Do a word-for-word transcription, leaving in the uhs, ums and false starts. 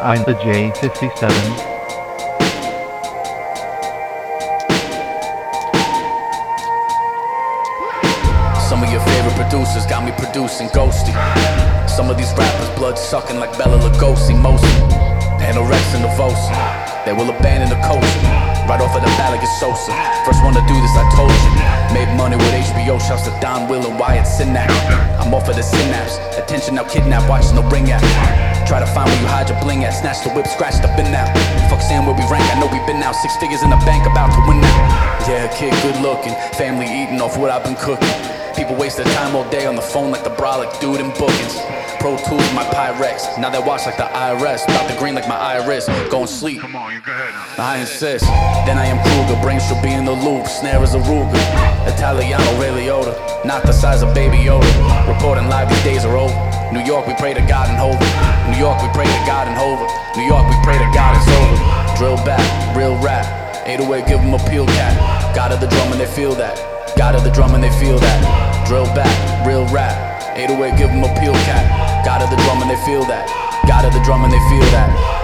I'm the J fifty-seven. Some of your favorite producers got me producing ghosty. Some of these rappers blood sucking like Bela Lugosi. Mostly anorexia nervosa. They will abandon the culture right off of the bat like it's Sosa. First one to do this, I told you. Made money with H B O, shouts to Don Will and Wyatt Cenac. I'm off of the synapse. Attention now, kidnap, watching the ring app. Try to find where you hide your bling at. Snatch the whip, scratch the bin out. Fuck saying where we rank, I know we been out. Six figures in the bank, about to win now. Yeah, kid, good looking. Family eating off what I've been cooking. People waste their time all day on the phone like the brolic dude in bookings. Pro Tools, my Pyrex. Now they watch like the I R S. About the green like my iris. Go and sleep. Come on, you go ahead. I insist. Then I am Kruger. Brains should be in the loop. Snare is a Ruger. Italiano Ray Liotta. Not the size of Baby Yoda. Reporting live, these days are over. New York, we pray to God and Hova. New York, we pray to God and Hova. New York, we pray to God it's over. Drill back, real rap. eight oh eight, give them a peel cat. God of the drum and they feel that. God of the drum and they feel that. Drill back, real rap. eight oh eight, give them a peel cat. God of the drum and they feel that. God of the drum and they feel that.